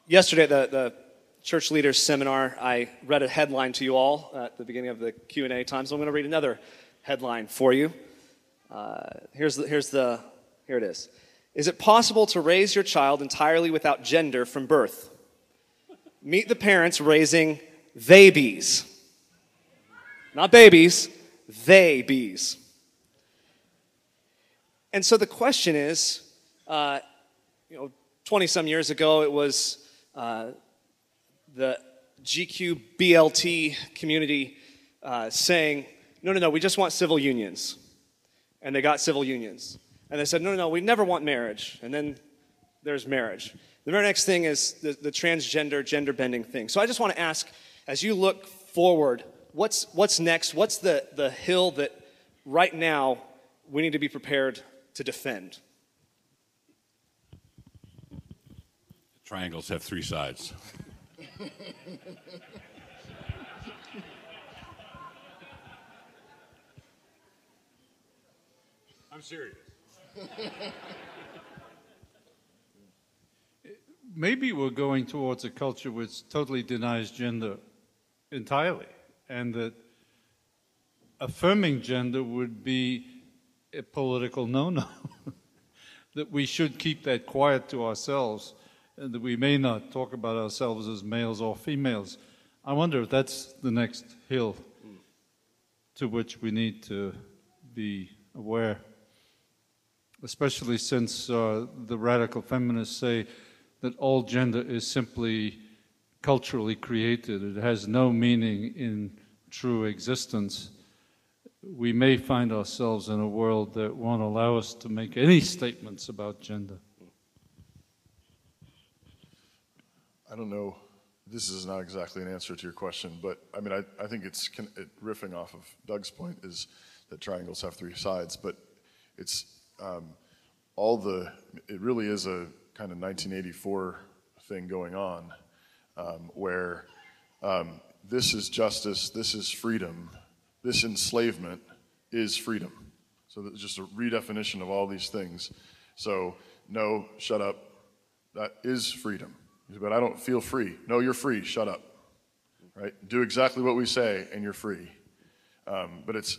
Yesterday at the church leaders seminar, I read a headline to you all at the beginning of the Q&A time, so I'm going to read another headline for you. Here it is. Is it possible to raise your child entirely without gender from birth? Meet the parents raising they-bees. Not babies, they-bees. And so the question is, 20-some years ago, it was the GQ BLT community saying, no, we just want civil unions. And they got civil unions. And they said, no, we never want marriage. And then there's marriage. The very next thing is the transgender, gender-bending thing. So I just want to ask, as you look forward, what's next? What's the hill that right now we need to be prepared to defend? Triangles have three sides. I'm serious. Maybe we're going towards a culture which totally denies gender entirely, and that affirming gender would be a political no-no. That we should keep that quiet to ourselves, and that we may not talk about ourselves as males or females. I wonder if that's the next hill to which we need to be aware, especially since the radical feminists say that all gender is simply culturally created. It has no meaning in true existence. We may find ourselves in a world that won't allow us to make any statements about gender. I don't know. This is not exactly an answer to your question, but I mean, I think it's riffing off of Doug's point is that triangles have three sides, but it's it really is a kind of 1984 thing going on where this is justice, this is freedom, this enslavement is freedom. So that's just a redefinition of all these things. So no, shut up, that is freedom. But I don't feel free. No, you're free, shut up. Right? Do exactly what we say and you're free. But it's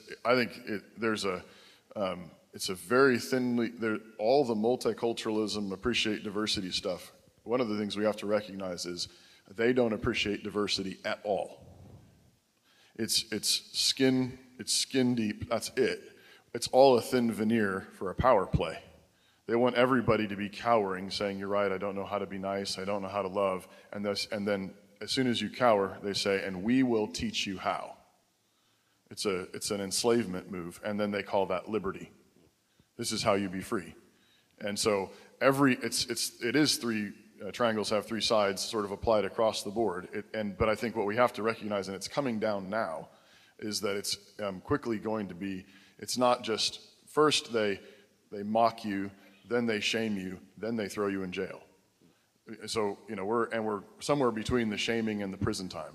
a very thinly, all the multiculturalism, appreciate diversity stuff, one of the things we have to recognize is they don't appreciate diversity at all. It's skin deep, that's it. It's all a thin veneer for a power play. They want everybody to be cowering, saying, you're right, I don't know how to be nice, I don't know how to love, and then as soon as you cower, they say, and we will teach you how. It's an enslavement move, and then they call that liberty. This is how you be free. And so it is three triangles have three sides sort of applied across the board. But I think what we have to recognize, and it's coming down now, is that it's quickly going to be, it's not just first they mock you, then they shame you, then they throw you in jail. So, we're somewhere between the shaming and the prison time.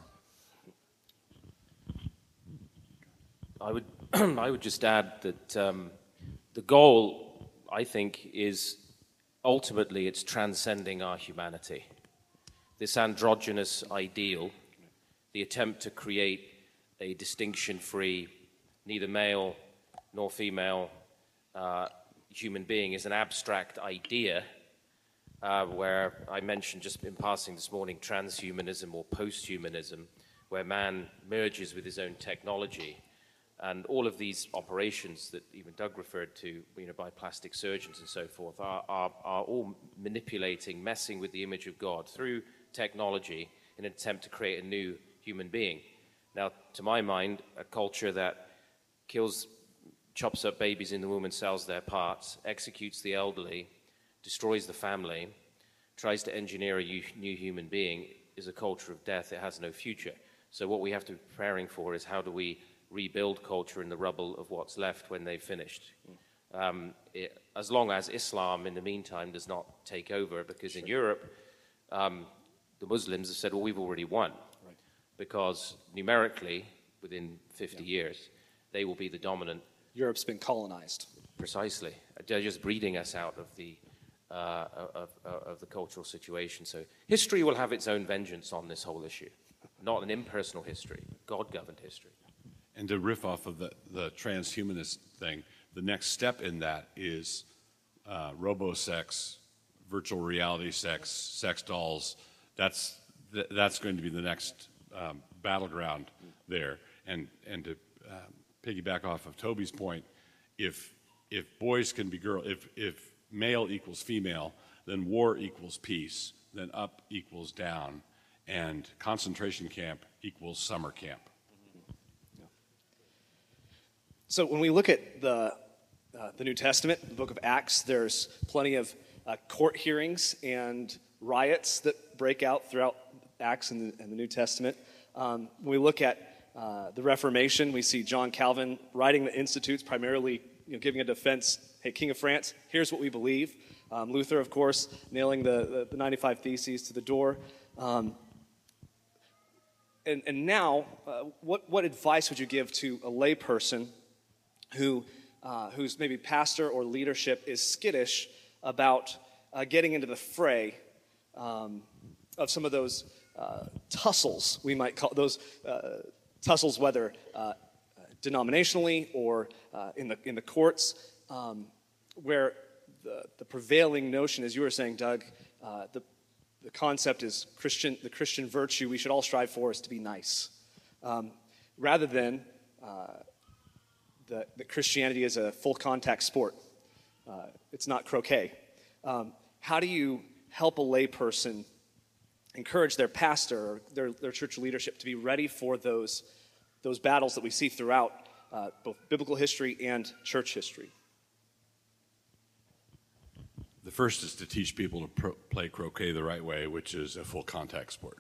I would just add that the goal, I think, is ultimately it's transcending our humanity. This androgynous ideal, the attempt to create a distinction-free, neither male nor female human being is an abstract idea where I mentioned just in passing this morning transhumanism or posthumanism, where man merges with his own technology. And all of these operations that even Doug referred to, by plastic surgeons and so forth, are all manipulating, messing with the image of God through technology in an attempt to create a new human being. Now, to my mind, a culture that chops up babies in the womb and sells their parts, executes the elderly, destroys the family, tries to engineer a new human being is a culture of death. It has no future. So what we have to be preparing for is how do we rebuild culture in the rubble of what's left when they've finished. As long as Islam, in the meantime, does not take over, because in Europe, the Muslims have said, well, we've already won, right, because numerically, within 50 years, they will be the dominant. Europe's been colonized. Precisely. They're just breeding us out of the of the cultural situation. So history will have its own vengeance on this whole issue, not an impersonal history, God-governed history. And to riff off of the transhumanist thing, the next step in that is robo-sex, virtual reality sex dolls. That's going to be the next battleground there. And to piggyback off of Toby's point, if boys can be girls, if male equals female, then war equals peace, then up equals down, and concentration camp equals summer camp. So when we look at the New Testament, the book of Acts, there's plenty of court hearings and riots that break out throughout Acts and the New Testament. When we look at the Reformation, we see John Calvin writing the Institutes, primarily giving a defense. Hey, King of France, here's what we believe. Luther, of course, nailing the 95 Theses to the door. And now, what advice would you give to a layperson whose maybe pastor or leadership is skittish about getting into the fray of some of those tussles, we might call those tussles, whether denominationally or in the courts, where the prevailing notion, as you were saying, Doug, the concept is the Christian virtue we should all strive for is to be nice, rather than that Christianity is a full contact sport. It's not croquet. How do you help a layperson encourage their pastor or their church leadership to be ready for those battles that we see throughout both biblical history and church history? The first is to teach people to play croquet the right way, which is a full contact sport.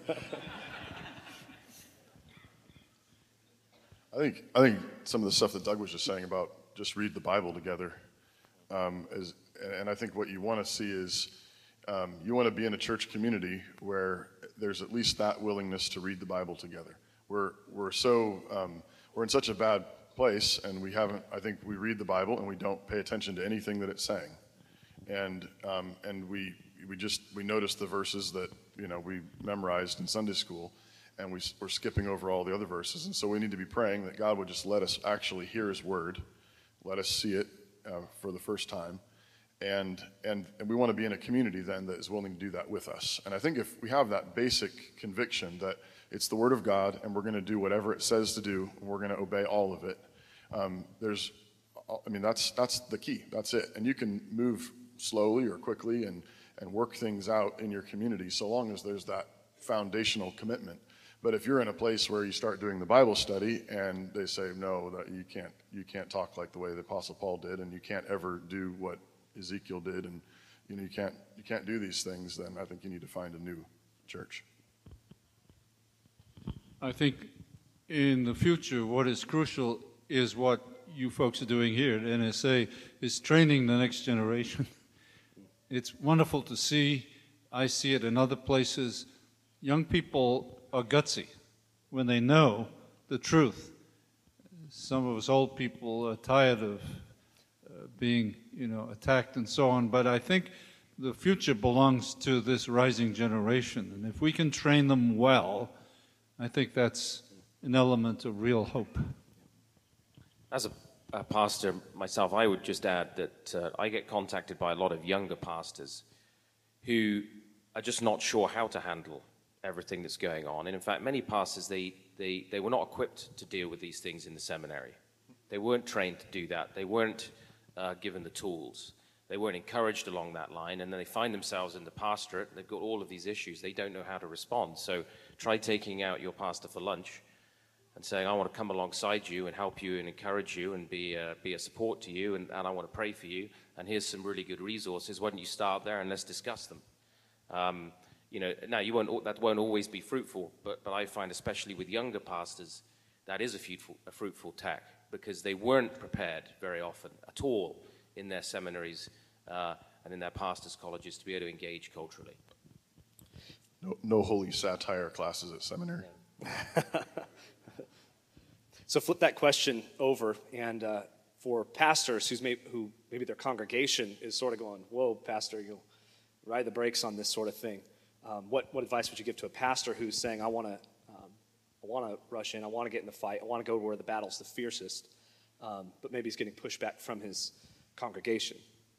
I think some of the stuff that Doug was just saying about just read the Bible together, and I think what you want to see is you want to be in a church community where there's at least that willingness to read the Bible together. We're in such a bad place, and I think we read the Bible and we don't pay attention to anything that it's saying, and we notice the verses that we memorized in Sunday school, and we're skipping over all the other verses. And so we need to be praying that God would just let us actually hear His Word, let us see it for the first time, and we want to be in a community then that is willing to do that with us. And I think if we have that basic conviction that it's the Word of God and we're going to do whatever it says to do, and we're going to obey all of it, that's the key. That's it. And you can move slowly or quickly and work things out in your community so long as there's that foundational commitment. But if you're in a place where you start doing the Bible study and they say, no, that you can't talk like the way the Apostle Paul did, and you can't ever do what Ezekiel did, and you can't do these things, then I think you need to find a new church. I think in the future, what is crucial is what you folks are doing here at NSA, is training the next generation. It's wonderful to see. I see it in other places. Young people are gutsy when they know the truth. Some of us old people are tired of being, attacked and so on. But I think the future belongs to this rising generation. And if we can train them well, I think that's an element of real hope. As a pastor myself, I would just add that I get contacted by a lot of younger pastors who are just not sure how to handle everything that's going on. And in fact, many pastors, they were not equipped to deal with these things in the seminary. They weren't trained to do that. They weren't given the tools. They weren't encouraged along that line. And then they find themselves in the pastorate, and they've got all of these issues. They don't know how to respond. So try taking out your pastor for lunch and saying, I want to come alongside you and help you and encourage you and be a support to you, and I want to pray for you. And here's some really good resources. Why don't you start there and let's discuss them? Now that won't always be fruitful, but I find especially with younger pastors, that is a fruitful tack, because they weren't prepared very often at all in their seminaries and in their pastors' colleges to be able to engage culturally. No holy satire classes at seminary. So flip that question over, and for pastors who maybe their congregation is sort of going, whoa, pastor, you'll ride the brakes on this sort of thing. What advice would you give to a pastor who's saying, I want to rush in, I want to get in the fight, I want to go where the battle's the fiercest, but maybe he's getting pushback from his congregation?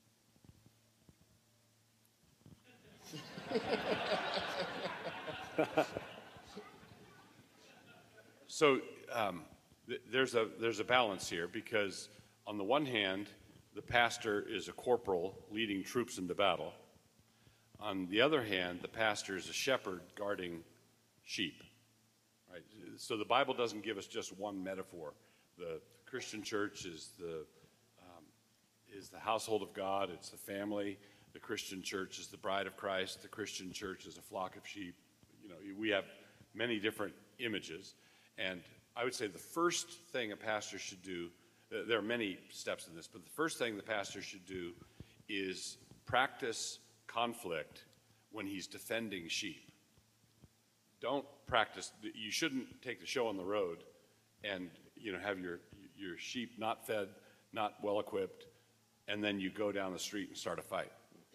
So there's a balance here, because on the one hand, the pastor is a corporal leading troops into battle. On the other hand, the pastor is a shepherd guarding sheep. Right? So the Bible doesn't give us just one metaphor. The Christian church is the household of God. It's the family. The Christian church is the bride of Christ. The Christian church is a flock of sheep. You know, we have many different images. And I would say the first thing a pastor should do, there are many steps in this, but the first thing the pastor should do is practice conflict when he's defending sheep. Don't practice, you shouldn't take the show on the road and, you know, have your sheep not fed, not well equipped, and then you go down the street and start a fight.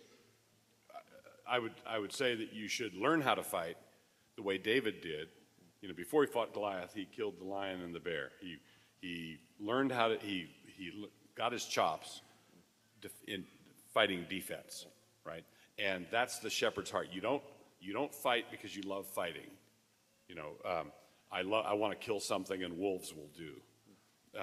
I would say that you should learn how to fight the way David did. You know, before he fought Goliath, he killed the lion and the bear. He learned how to, he got his chops in fighting defense, right? And that's the shepherd's heart. You don't fight because you love fighting. You know, I want to kill something and wolves will do.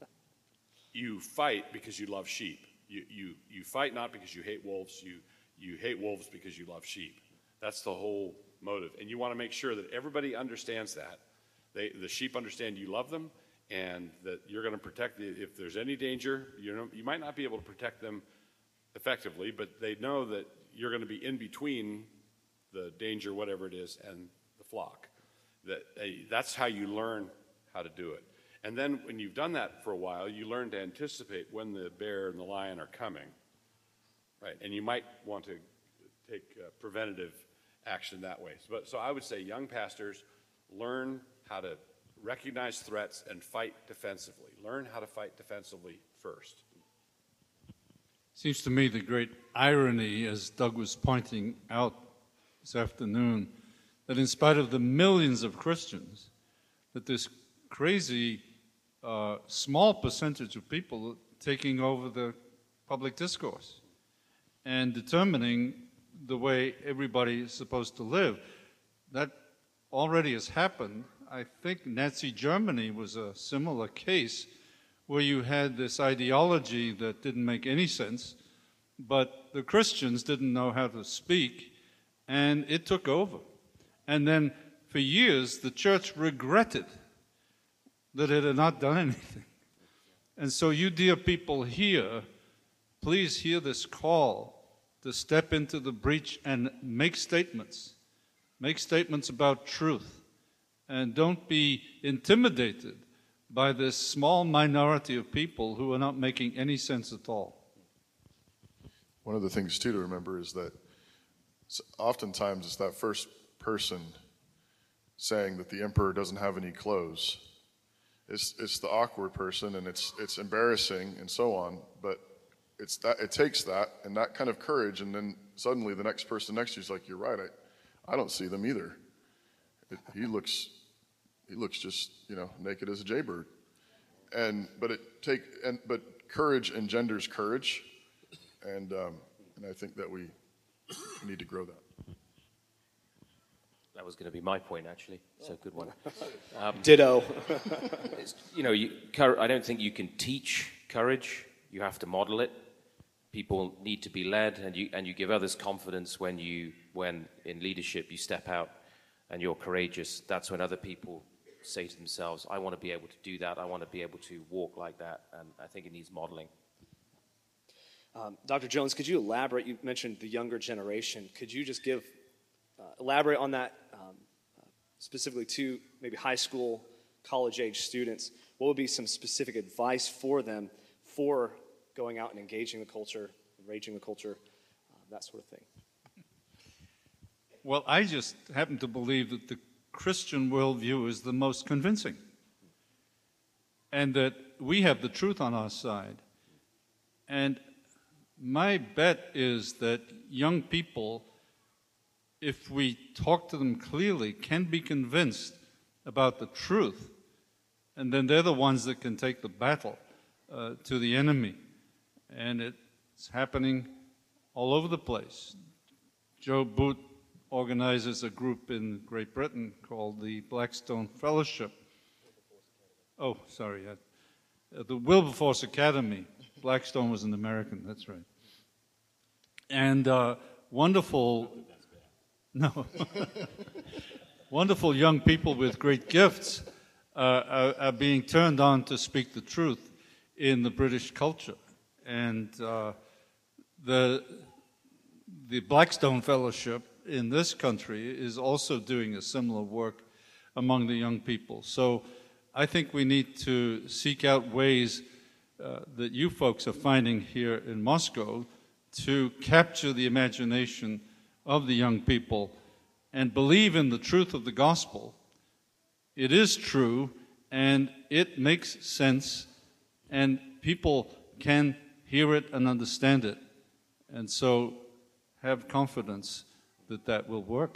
You fight because you love sheep. You fight not because you hate wolves. You hate wolves because you love sheep. That's the whole motive. And you want to make sure that everybody understands that. The sheep understand you love them, and that you're going to protect them. If there's any danger, you might not be able to protect them effectively, but they know that you're going to be in between the danger, whatever it is, and the flock. That's how you learn how to do it. And then when you've done that for a while, you learn to anticipate when the bear and the lion are coming, right? And you might want to take preventative action that way. So I would say young pastors, learn how to recognize threats and fight defensively. Learn how to fight defensively first. Seems to me the great irony, as Doug was pointing out this afternoon, that in spite of the millions of Christians, that this crazy small percentage of people taking over the public discourse and determining the way everybody is supposed to live. That already has happened. I think Nazi Germany was a similar case where you had this ideology that didn't make any sense, but the Christians didn't know how to speak, and it took over. And then for years, the church regretted that it had not done anything. And so you dear people here, please hear this call to step into the breach and make statements. Make statements about truth. And don't be intimidated by this small minority of people who are not making any sense at all. One of the things, too, to remember is that oftentimes it's that first person saying that the emperor doesn't have any clothes. It's the awkward person, and it's embarrassing and so on, but it takes that and that kind of courage, and then suddenly the next person next to you is like, you're right, I don't see them either. He looks just, naked as a jaybird. But courage engenders courage, and I think that we need to grow that. That was going to be my point, actually. So good one. Ditto. I don't think you can teach courage. You have to model it. People need to be led, and you give others confidence when in leadership you step out and you're courageous. That's when other people say to themselves, I want to be able to do that. I want to be able to walk like that. And I think it needs modeling. Dr. Jones, could you elaborate? You mentioned the younger generation. Could you just elaborate on that specifically to maybe high school, college-age students? What would be some specific advice for them for going out and engaging the culture, enraging the culture, that sort of thing? Well, I just happen to believe that the Christian worldview is the most convincing, and that we have the truth on our side. And My bet is that young people, if we talk to them clearly, can be convinced about the truth, and then they're the ones that can take the battle to the enemy. And it's happening all over the place. Joe Boot organizes a group in Great Britain called the Blackstone Fellowship. Oh, sorry. The Wilberforce Academy. Blackstone was an American, that's right. And wonderful young people with great gifts are being turned on to speak the truth in the British culture. And the Blackstone Fellowship in this country is also doing a similar work among the young people. So I think we need to seek out ways that you folks are finding here in Moscow to capture the imagination of the young people and believe in the truth of the gospel. It is true, and it makes sense, and people can hear it and understand it. And so have confidence that that will work.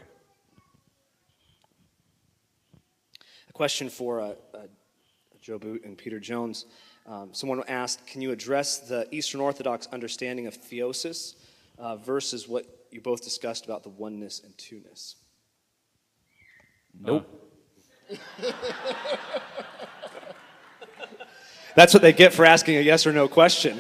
A question for Joe Boot and Peter Jones. Someone asked, can you address the Eastern Orthodox understanding of theosis versus what you both discussed about the oneness and two-ness? Nope. That's what they get for asking a yes or no question.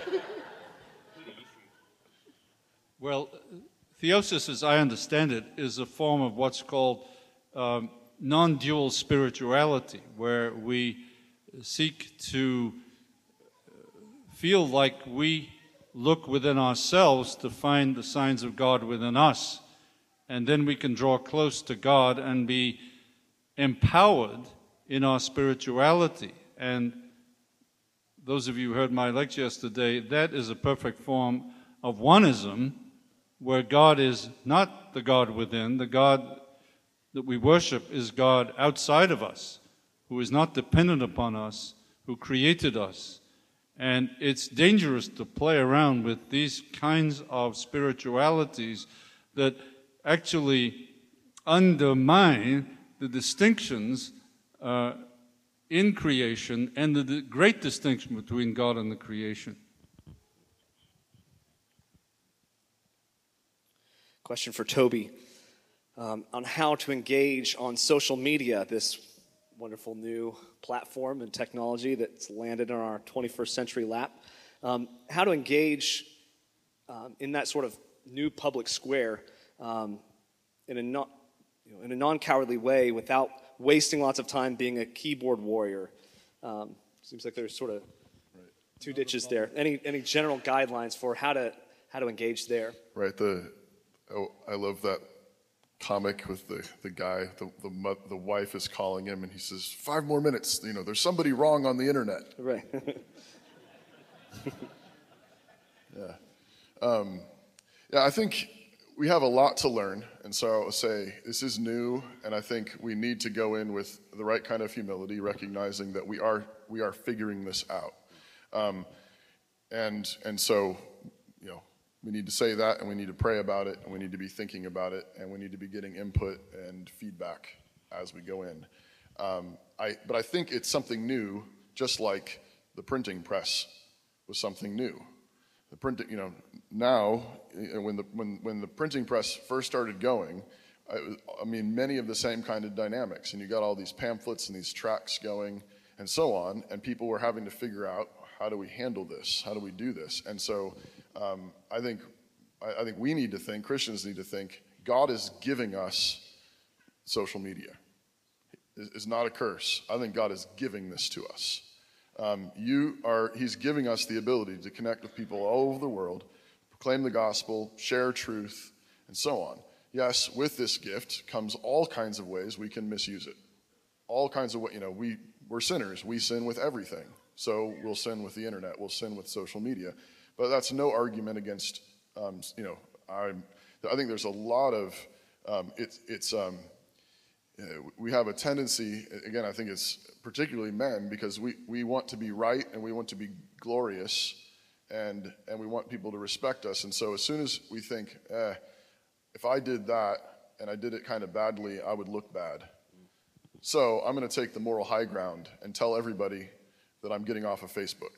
Well, theosis, as I understand it, is a form of what's called non-dual spirituality, where we seek to feel like we look within ourselves to find the signs of God within us, and then we can draw close to God and be empowered in our spirituality. And those of you who heard my lecture yesterday, that is a perfect form of oneism, where God is not the God within. The God that we worship is God outside of us, who is not dependent upon us, who created us. And it's dangerous to play around with these kinds of spiritualities that actually undermine the distinctions in creation and the great distinction between God and the creation. Question for Toby on how to engage on social media, this wonderful new platform and technology that's landed on our 21st century lap. How to engage in that sort of new public square in a non-cowardly way without wasting lots of time being a keyboard warrior. Seems like there's sort of two ditches there. Any general guidelines for how to engage there? Right. I love that comic with the guy, the wife is calling him and he says, 5 more minutes, there's somebody wrong on the internet. Right. I think we have a lot to learn, and so I would say this is new, and I think we need to go in with the right kind of humility, recognizing that we are figuring this out. And so, we need to say that, and we need to pray about it, and we need to be thinking about it, and we need to be getting input and feedback as we go in. But I think it's something new, just like the printing press was something new. The printing, now when the printing press first started going, many of the same kind of dynamics, and you got all these pamphlets and these tracts going, and so on, and people were having to figure out, how do we handle this? How do we do this? And so I think we need to think, Christians need to think, God is giving us social media. It's not a curse. I think God is giving this to us. He's giving us the ability to connect with people all over the world, proclaim the gospel, share truth, and so on. Yes, with this gift comes all kinds of ways we can misuse it. All kinds of ways, we're sinners. We sin with everything. So we'll sin with the internet. We'll sin with social media. But that's no argument against, I think there's a lot of, we have a tendency, again, I think it's particularly men, because we want to be right and we want to be glorious, and we want people to respect us. And so as soon as we think, if I did that and I did it kind of badly, I would look bad. So I'm going to take the moral high ground and tell everybody that I'm getting off of Facebook,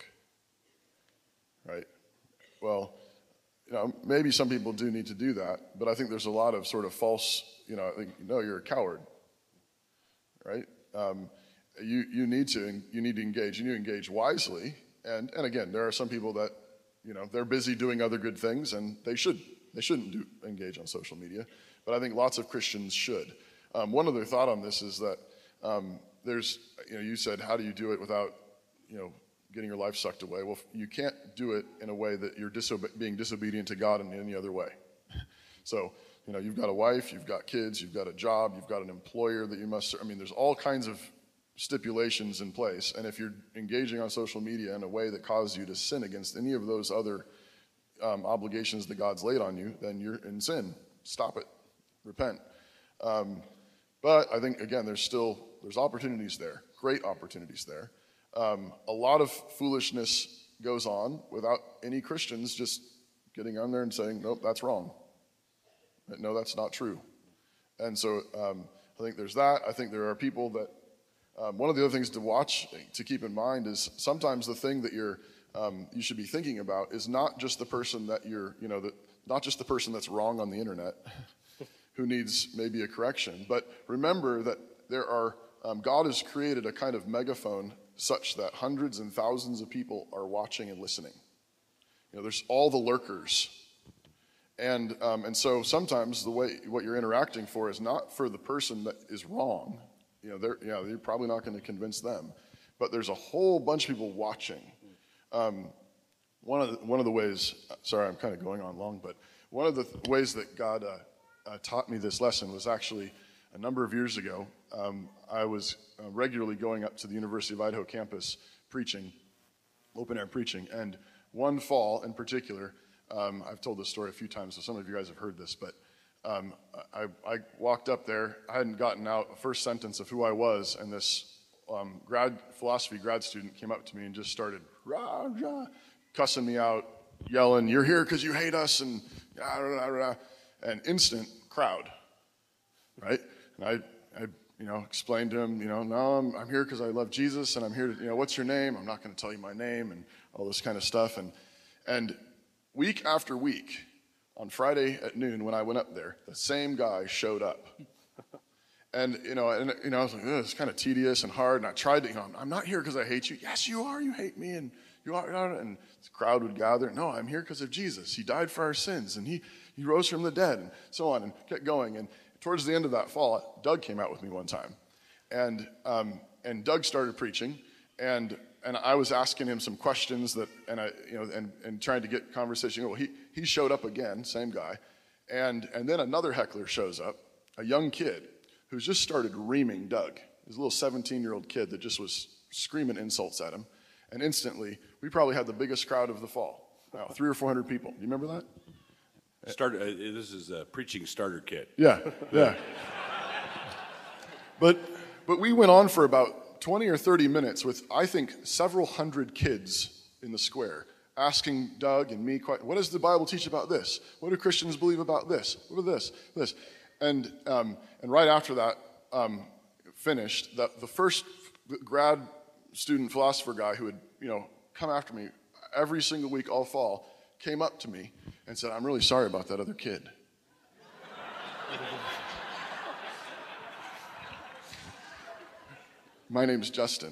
right? Well, maybe some people do need to do that, but I think there's a lot of sort of false, I think, no, you're a coward, right? You need to engage, and you engage wisely. And again, there are some people that, they're busy doing other good things, and they shouldn't engage on social media. But I think lots of Christians should. One other thought on this is that there's, you said, how do you do it without, getting your life sucked away? Well, you can't do it in a way that you're being disobedient to God in any other way. So, you've got a wife, you've got kids, you've got a job, you've got an employer that you must, there's all kinds of stipulations in place. And if you're engaging on social media in a way that causes you to sin against any of those other obligations that God's laid on you, then you're in sin. Stop it. Repent. But I think, again, there's opportunities there, great opportunities there. A lot of foolishness goes on without any Christians just getting on there and saying, nope, that's wrong. No, that's not true. And so I think there's that. I think there are people that, one of the other things to watch, to keep in mind, is sometimes the thing that you should be thinking about is not just the person that not just the person that's wrong on the internet who needs maybe a correction, but remember that God has created a kind of megaphone such that hundreds and thousands of people are watching and listening. There's all the lurkers. And so sometimes what you're interacting for is not for the person that is wrong. You're probably not going to convince them. But there's a whole bunch of people watching. One of the ways, sorry, I'm kind of going on long, but one of the ways that God taught me this lesson was actually a number of years ago. I was regularly going up to the University of Idaho campus preaching, open air preaching. And one fall in particular, I've told this story a few times, so some of you guys have heard this, but I walked up there. I hadn't gotten out a first sentence of who I was, and this philosophy grad student came up to me and just started rah, rah, cussing me out, yelling, "You're here because you hate us," and rah, rah, rah, and instant crowd, right? And I explained to him, no, I'm here because I love Jesus, and I'm here to, what's your name? I'm not going to tell you my name, and all this kind of stuff, and week after week, on Friday at noon when I went up there, the same guy showed up. And I was like, it's kind of tedious and hard. And I tried to, I'm not here because I hate you. Yes, you are. You hate me. And you are. And the crowd would gather. No, I'm here because of Jesus. He died for our sins. And he rose from the dead. And so on. And kept going. And towards the end of that fall, Doug came out with me one time. And Doug started preaching. And I was asking him some questions and trying to get conversation. Well, he showed up again, same guy, and then another heckler shows up, a young kid who's just started reaming Doug. This little 17-year-old kid that just was screaming insults at him, and instantly we probably had the biggest crowd of the fall. 300 or 400 people. Do you remember that? This is a preaching starter kit. Yeah. But we went on for about 20 or 30 minutes with, I think, several hundred kids in the square asking Doug and me, what does the Bible teach about this? What do Christians believe about this? What about this? And right after that finished, the first grad student philosopher guy who had come after me every single week all fall came up to me and said, "I'm really sorry about that other kid." My name's Justin.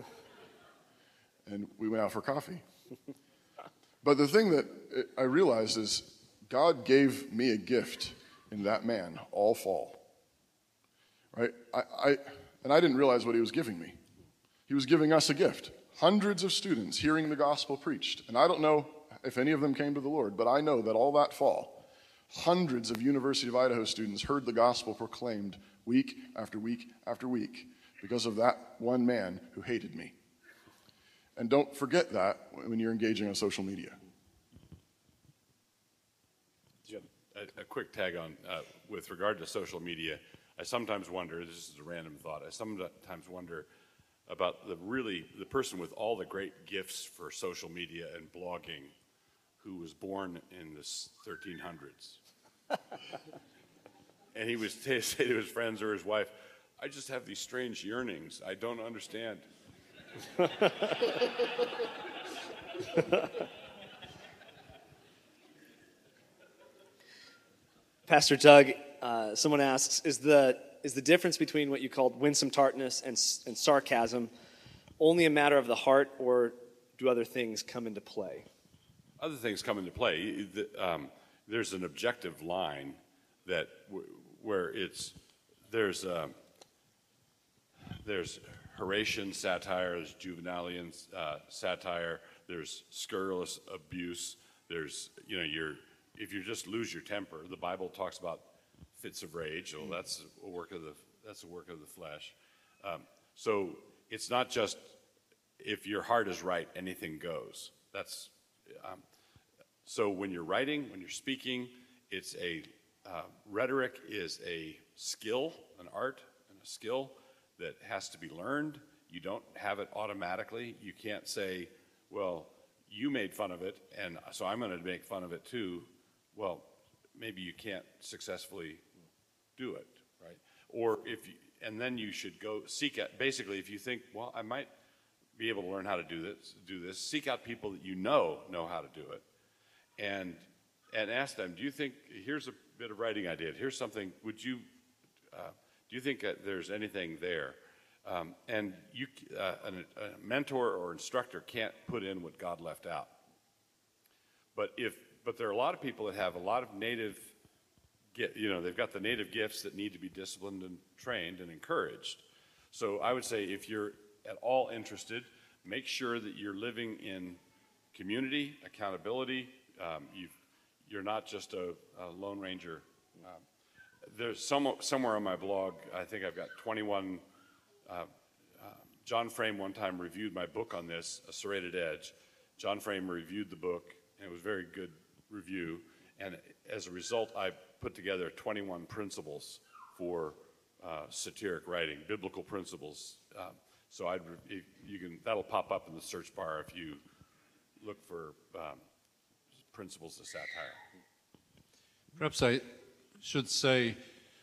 And we went out for coffee. But the thing that I realized is God gave me a gift in that man all fall. Right? And I didn't realize what he was giving me. He was giving us a gift. Hundreds of students hearing the gospel preached. And I don't know if any of them came to the Lord, but I know that all that fall, hundreds of University of Idaho students heard the gospel proclaimed week after week after week, because of that one man who hated me. And don't forget that when you're engaging on social media. A quick tag on, with regard to social media, I sometimes wonder, this is a random thought, I sometimes wonder about the person with all the great gifts for social media and blogging who was born in the 1300s. And he would say to his friends or his wife, I just have these strange yearnings. I don't understand. Pastor Doug, someone asks, is the difference between what you called winsome tartness and sarcasm only a matter of the heart, or do other things come into play? Other things come into play. There's an objective line that where there's Horatian satire, there's Juvenalian satire, there's scurrilous abuse. There's if you just lose your temper, the Bible talks about fits of rage. Well, that's a work of the flesh. So it's not just if your heart is right, anything goes. That's so when you're writing, when you're speaking, it's rhetoric is a skill, an art and a skill that has to be learned. You don't have it automatically. You can't say, well, you made fun of it, and so I'm going to make fun of it too. Well, maybe you can't successfully do it, right? Or and then you should go seek out. Basically, if you think, well, I might be able to learn how to do this, seek out people that you know how to do it, and ask them, do you think? Here's a bit of writing I did. Here's something. Would you? Do you think that there's anything there? And a mentor or instructor can't put in what God left out. But there are a lot of people that have a lot of native, they've got the native gifts that need to be disciplined and trained and encouraged. So I would say if you're at all interested, make sure that you're living in community, accountability. You're not just a Lone Ranger. There's somewhere on my blog, I think I've got 21. John Frame one time reviewed my book on this, A Serrated Edge. John Frame reviewed the book, and it was a very good review. And as a result, I put together 21 principles for satiric writing, biblical principles. So that'll pop up in the search bar if you look for principles of satire. Perhaps I should say,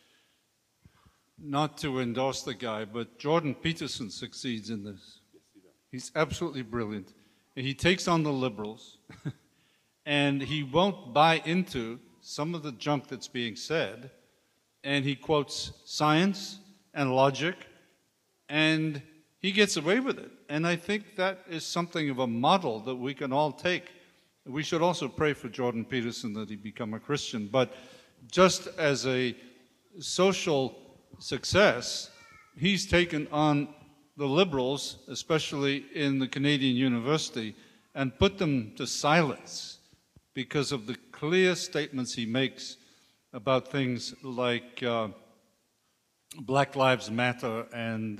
not to endorse the guy, but Jordan Peterson succeeds in this. He's absolutely brilliant. He takes on the liberals, and he won't buy into some of the junk that's being said, and he quotes science and logic, and he gets away with it. And I think that is something of a model that we can all take. We should also pray for Jordan Peterson that he become a Christian. But just as a social success, he's taken on the liberals, especially in the Canadian University, and put them to silence because of the clear statements he makes about things like Black Lives Matter and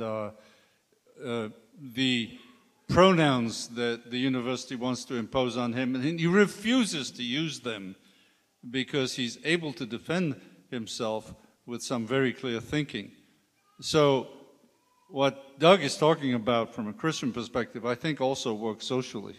the pronouns that the university wants to impose on him, and he refuses to use them because he's able to defend himself with some very clear thinking. So what Doug is talking about from a Christian perspective, I think also works socially.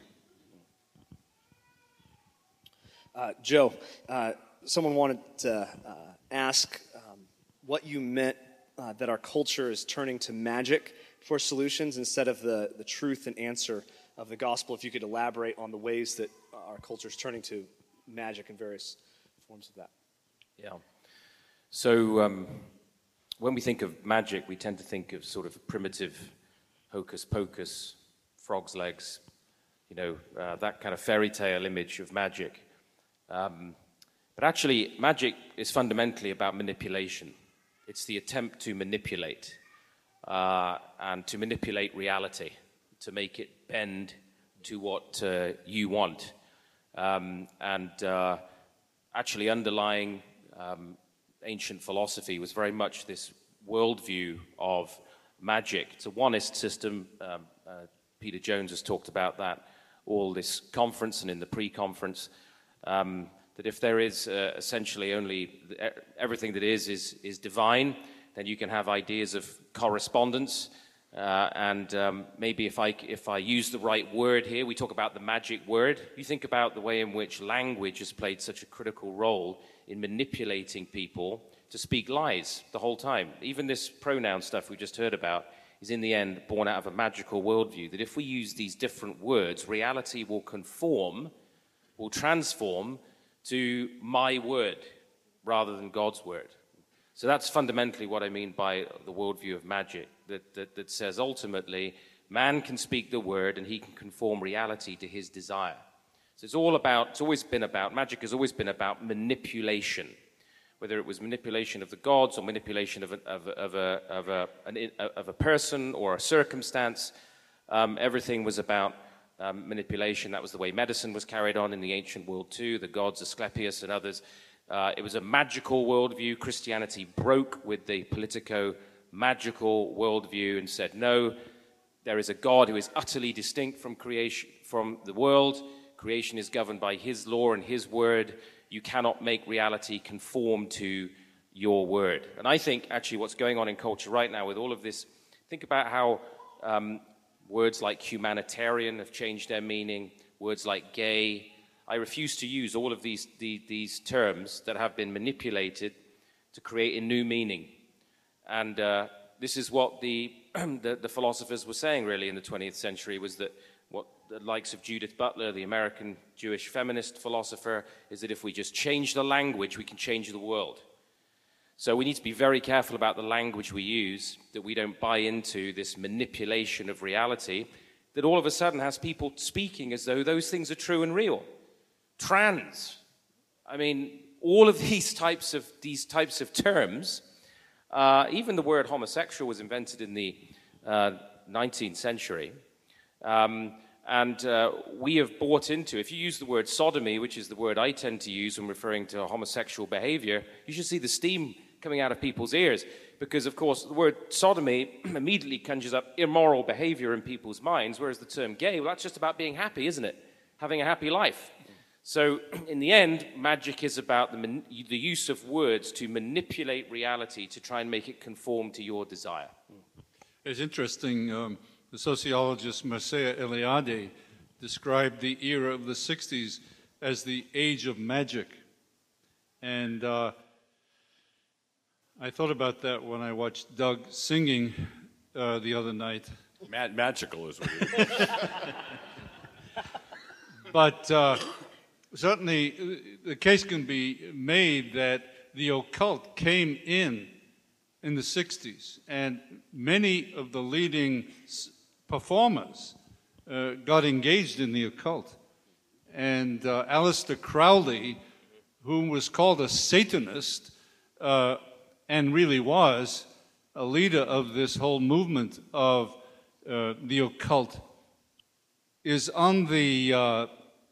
Joe, someone wanted to ask what you meant that our culture is turning to magic for solutions instead of the truth and answer of the gospel. If you could elaborate on the ways that our culture is turning to magic and various forms of that. Yeah. So when we think of magic, we tend to think of sort of primitive hocus pocus, frog's legs, that kind of fairy tale image of magic. But actually, magic is fundamentally about manipulation. It's the attempt to manipulate and to manipulate reality, to make it bend to what you want. Actually underlying ancient philosophy was very much this worldview of magic. It's a oneist system. Peter Jones has talked about that all this conference and in the pre-conference, that if there is essentially only everything that is divine, then you can have ideas of correspondence, Maybe if I use the right word here, we talk about the magic word. You think about the way in which language has played such a critical role in manipulating people to speak lies the whole time. Even this pronoun stuff we just heard about is in the end born out of a magical worldview, that if we use these different words, reality will transform to my word rather than God's word. So that's fundamentally what I mean by the worldview of magic, that says ultimately man can speak the word and he can conform reality to his desire. So magic has always been about manipulation, whether it was manipulation of the gods or manipulation of a person or a circumstance. Everything was about manipulation. That was the way medicine was carried on in the ancient world too, the gods, Asclepius and others. It was a magical worldview. Christianity broke with the politico-magical worldview and said, no, there is a God who is utterly distinct from creation, from the world. Creation is governed by his law and his word. You cannot make reality conform to your word. And I think actually what's going on in culture right now with all of this, think about how words like humanitarian have changed their meaning, words like gay. I refuse to use all of these terms that have been manipulated to create a new meaning. And this is what the philosophers were saying really in the 20th century, was that what the likes of Judith Butler, the American Jewish feminist philosopher, is that if we just change the language, we can change the world. So we need to be very careful about the language we use, that we don't buy into this manipulation of reality that all of a sudden has people speaking as though those things are true and real. Trans. I mean, all of these types of terms, even the word homosexual was invented in the 19th century. We have bought into, if you use the word sodomy, which is the word I tend to use when referring to homosexual behavior, you should see the steam coming out of people's ears. Because, of course, the word sodomy immediately conjures up immoral behavior in people's minds, whereas the term gay, well, that's just about being happy, isn't it? Having a happy life. So, in the end, magic is about the use of words to manipulate reality to try and make it conform to your desire. It's interesting, the sociologist Mircea Eliade described the era of the 60s as the age of magic. And I thought about that when I watched Doug singing the other night. Magical is what it is. But certainly the case can be made that the occult came in the 60s, and many of the leading performers got engaged in the occult. And Aleister Crowley, who was called a Satanist, and really was a leader of this whole movement of the occult, is on the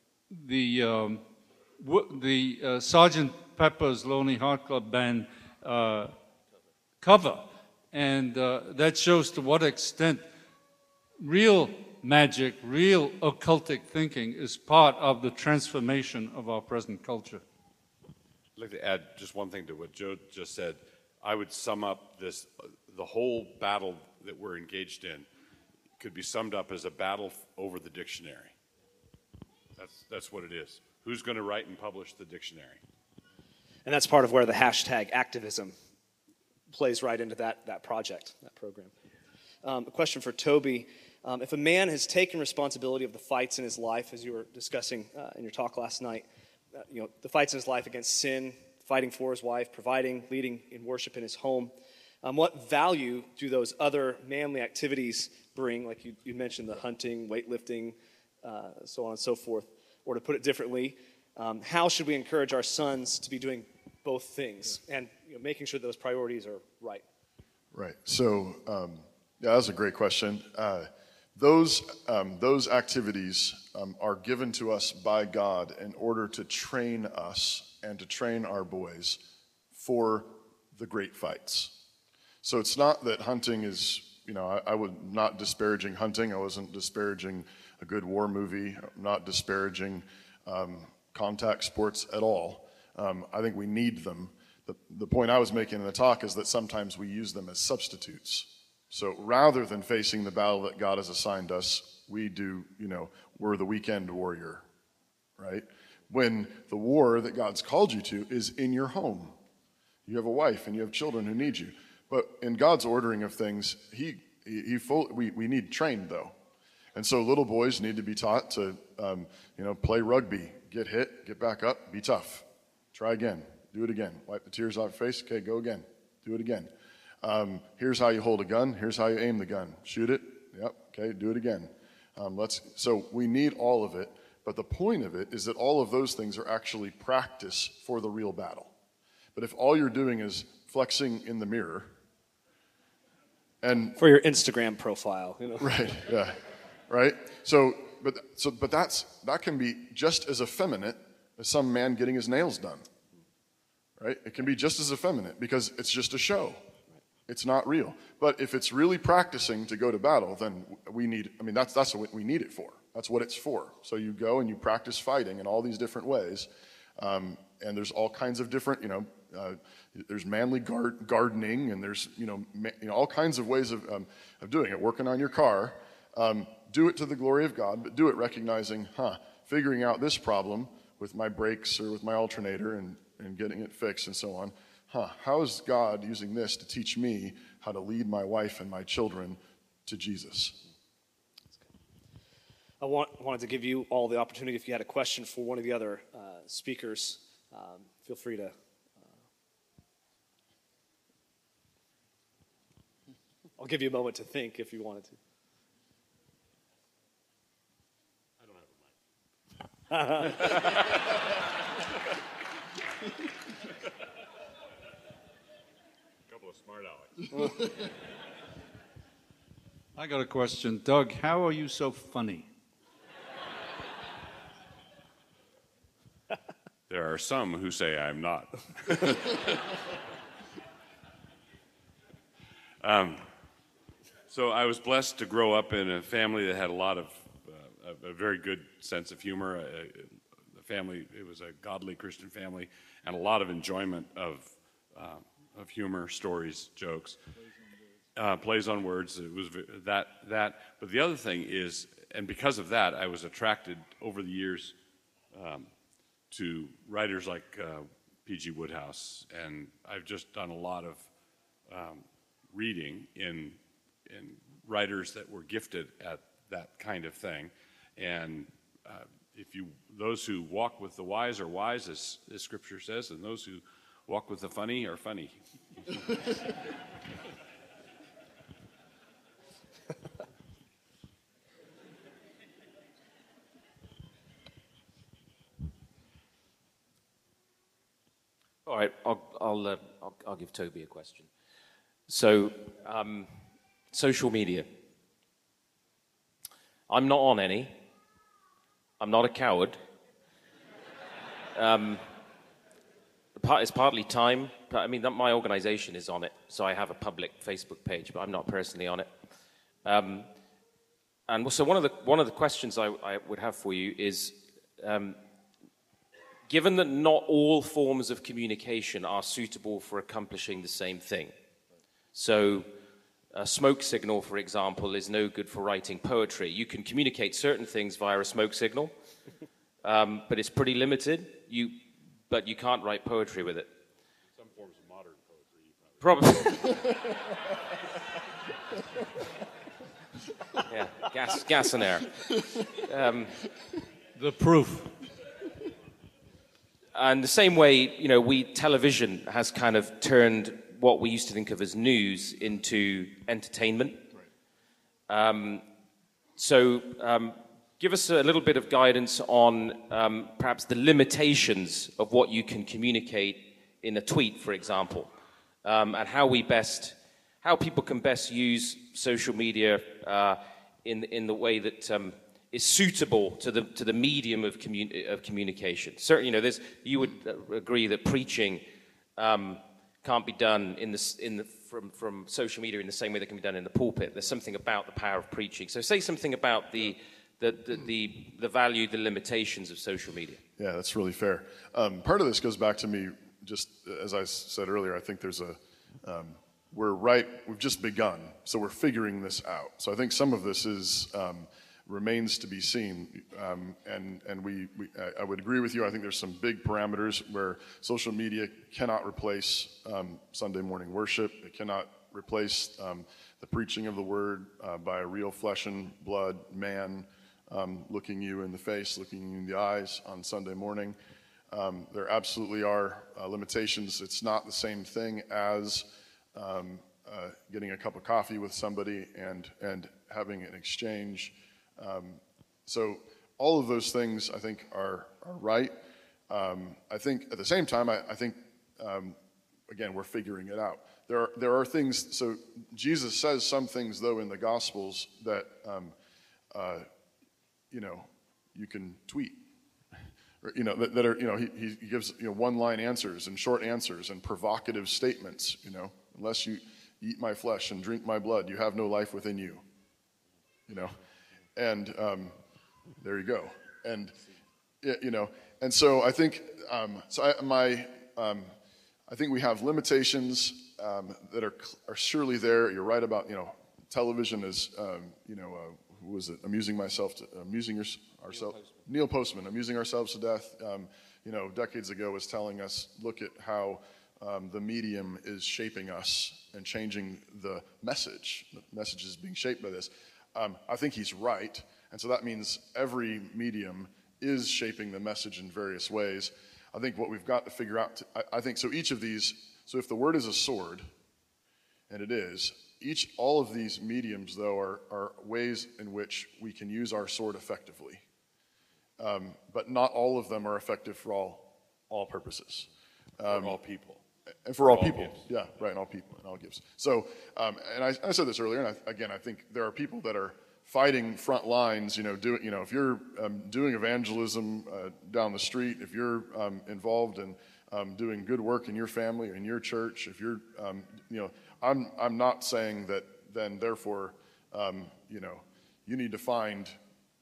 Sgt. Pepper's Lonely Heart Club Band cover. And that shows to what extent real magic, real occultic thinking is part of the transformation of our present culture. I'd like to add just one thing to what Joe just said. I would sum up this, the whole battle that we're engaged in could be summed up as a battle over the dictionary. That's what it is. Who's going to write and publish the dictionary? And that's part of where the hashtag activism plays right into that project, that program. A question for Toby. If a man has taken responsibility of the fights in his life, as you were discussing in your talk last night, the fights in his life against sin, fighting for his wife, providing, leading in worship in his home, what value do those other manly activities bring? Like you mentioned the hunting, weightlifting, so on and so forth. Or to put it differently, how should we encourage our sons to be doing both things and making sure those priorities are right? Right. So, that's a great question. Those activities are given to us by God in order to train us and to train our boys for the great fights. So it's not that hunting is, I was not disparaging hunting. I wasn't disparaging a good war movie. I'm not disparaging contact sports at all. I think we need them. The point I was making in the talk is that sometimes we use them as substitutes So rather than facing the battle that God has assigned us, we do, we're the weekend warrior, right? When the war that God's called you to is in your home. You have a wife and you have children who need you. But in God's ordering of things, we need trained, though. And so little boys need to be taught to, play rugby, get hit, get back up, be tough. Try again, do it again. Wipe the tears off your face, okay, go again, do it again. Here's how you hold a gun, here's how you aim the gun. Shoot it, yep, okay, do it again. So we need all of it, but the point of it is that all of those things are actually practice for the real battle. But if all you're doing is flexing in the mirror, and for your Instagram profile, right, yeah, right. But that can be just as effeminate as some man getting his nails done, right? It can be just as effeminate because it's just a show. It's not real. But if it's really practicing to go to battle, then that's what we need it for. That's what it's for. So you go and you practice fighting in all these different ways, and there's all kinds of different, there's manly gardening, and there's all kinds of ways of doing it. Working on your car, do it to the glory of God, but do it recognizing, figuring out this problem with my brakes or with my alternator and getting it fixed and so on. How is God using this to teach me how to lead my wife and my children to Jesus? I wanted to give you all the opportunity, if you had a question for one of the other speakers, feel free to. I'll give you a moment to think if you wanted to. I don't have a mic. Couple of smart alecks. I got a question. Doug, how are you so funny? There are some who say I'm not. So I was blessed to grow up in a family that had a lot of a very good sense of humor. The family, it was a godly Christian family, and a lot of enjoyment of humor, stories, jokes, plays on words. It was that. But the other thing is, and because of that, I was attracted over the years to writers like P.G. Wodehouse, and I've just done a lot of reading in writers that were gifted at that kind of thing. And those who walk with the wise are wise, as Scripture says, and those who walk with the funny are funny. All right, I'll give Toby a question. So, social media. I'm not on any. I'm not a coward. It's partly time. I mean, my organization is on it, so I have a public Facebook page, but I'm not personally on it. And so one of the questions I would have for you is, given that not all forms of communication are suitable for accomplishing the same thing, so a smoke signal, for example, is no good for writing poetry. You can communicate certain things via a smoke signal, but it's pretty limited. But you can't write poetry with it. Some forms of modern poetry, probably. Yeah, gas and air. The proof. And the same way, television has kind of turned what we used to think of as news into entertainment. Right. Give us a little bit of guidance on perhaps the limitations of what you can communicate in a tweet, for example, and how people can best use social media in the way that is suitable to the medium of communication. Certainly, you would agree that preaching can't be done from social media in the same way that can be done in the pulpit. There's something about the power of preaching. So say something about the value, the limitations of social media. Yeah, that's really fair. Part of this goes back to me, just as I said earlier, I think there's we've just begun, so we're figuring this out. So I think some of this remains to be seen, and I would agree with you. I think there's some big parameters where social media cannot replace Sunday morning worship. It cannot replace the preaching of the word by a real flesh and blood man looking you in the face, looking you in the eyes on Sunday morning. There absolutely are limitations. It's not the same thing as getting a cup of coffee with somebody and having an exchange. So all of those things, I think, are right. I think at the same time, I think, again, we're figuring it out. There are things, so Jesus says some things, though, in the Gospels that, you can tweet. That are, he gives, one-line answers and short answers and provocative statements, unless you eat my flesh and drink my blood, you have no life within you, and there you go. And, and so I think, I think we have limitations that are surely there. You're right about, television is, who was it? Neil Postman, amusing ourselves to death. Decades ago was telling us, look at how the medium is shaping us and changing the message. The message is being shaped by this. I think he's right. And so that means every medium is shaping the message in various ways. I think what we've got to figure out, I think, so each of these, so if the word is a sword, and it is, all of these mediums, though, are ways in which we can use our sword effectively. But not all of them are effective for all purposes. For all people. And for all people. Gifts. Yeah, right, and all people, and all gifts. So, and I said this earlier, and I think there are people that are fighting front lines, if you're doing evangelism down the street, if you're involved in doing good work in your family or in your church, if you're, I'm not saying that then therefore, you need to find,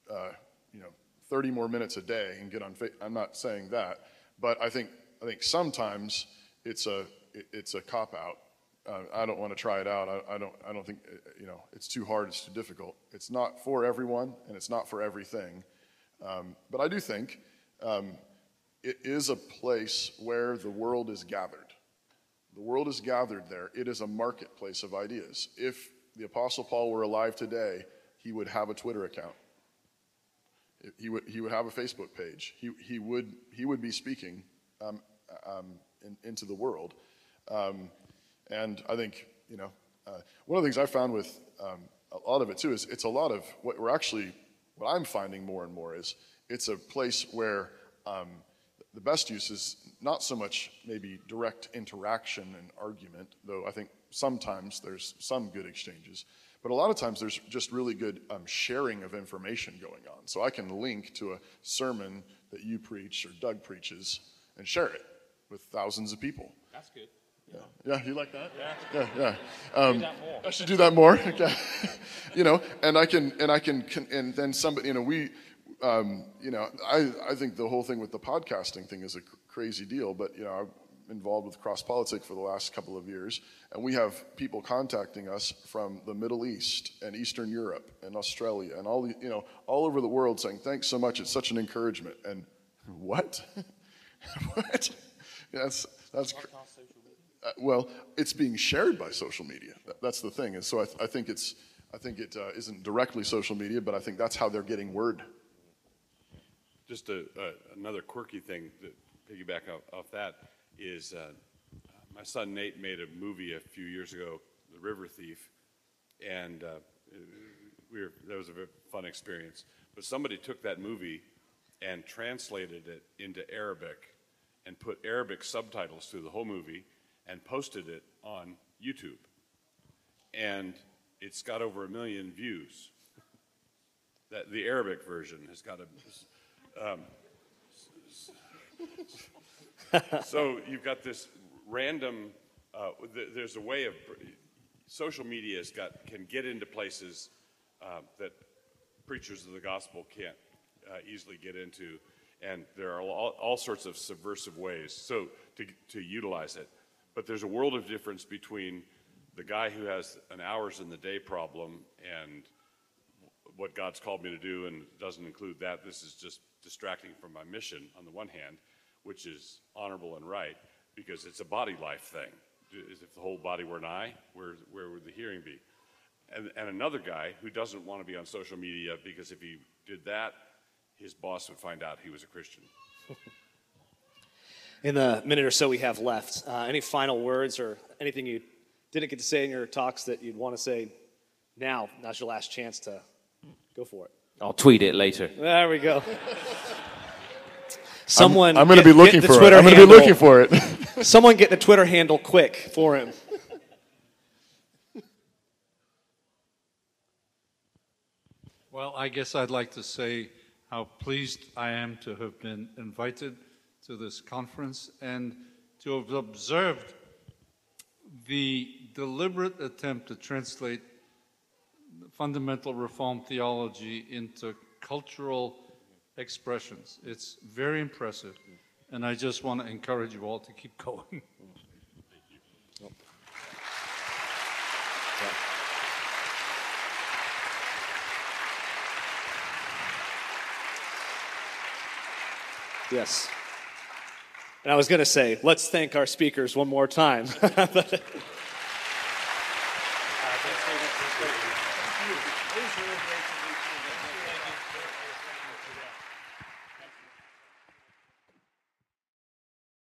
30 more minutes a day and get on. I'm not saying that, but I think sometimes it's a cop out. I don't want to try it out. I don't think, it's too hard, it's too difficult. It's not for everyone, and it's not for everything. But I do think it is a place where the world is gathered. The world is gathered there. It is a marketplace of ideas. If the Apostle Paul were alive today, he would have a Twitter account. He would have a Facebook page. He would be speaking into the world. And I think, one of the things I found with a lot of it too is it's a lot of what I'm finding more and more is it's a place where the best use is not so much maybe direct interaction and argument, though I think sometimes there's some good exchanges, but a lot of times there's just really good sharing of information going on. So I can link to a sermon that you preach or Doug preaches and share it with thousands of people. That's good. Yeah, you like that? Yeah. Yeah. Do that more. I should do that more. Okay. And then somebody, I think the whole thing with the podcasting thing is a crazy deal, but I'm involved with Cross Politic for the last couple of years, and we have people contacting us from the Middle East and Eastern Europe and Australia and all over the world saying, thanks so much, it's such an encouragement. And what? What? That's well, it's being shared by social media. That's the thing. And so I think it isn't directly social media, but I think that's how they're getting word. Just another quirky thing to piggyback off that is my son Nate made a movie a few years ago, The River Thief, and that was a very fun experience. But somebody took that movie and translated it into Arabic and put Arabic subtitles through the whole movie and posted it on YouTube. And it's got over 1 million views. The Arabic version has got so you've got this random, there's a way of, social media can get into places that preachers of the gospel can't easily get into, and there are all sorts of subversive ways to utilize it. But there's a world of difference between the guy who has an hours in the day problem and what God's called me to do and doesn't include that, this is just distracting from my mission on the one hand, which is honorable and right, because it's a body life thing. If the whole body were an eye, where would the hearing be? And another guy who doesn't want to be on social media because if he did that, his boss would find out he was a Christian. In the minute or so we have left, any final words or anything you didn't get to say in your talks that you'd want to say now? Now's your last chance to go for it. I'll tweet it later. There we go. Someone, I'm going to be looking for it. I'm going to be looking for it. Someone get the Twitter handle quick for him. Well, I guess I'd like to say how pleased I am to have been invited to this conference and to have observed the deliberate attempt to translate fundamental Reformed theology into cultural expressions. It's very impressive, and I just want to encourage you all to keep going. Yes. And I was going to say, let's thank our speakers one more time. But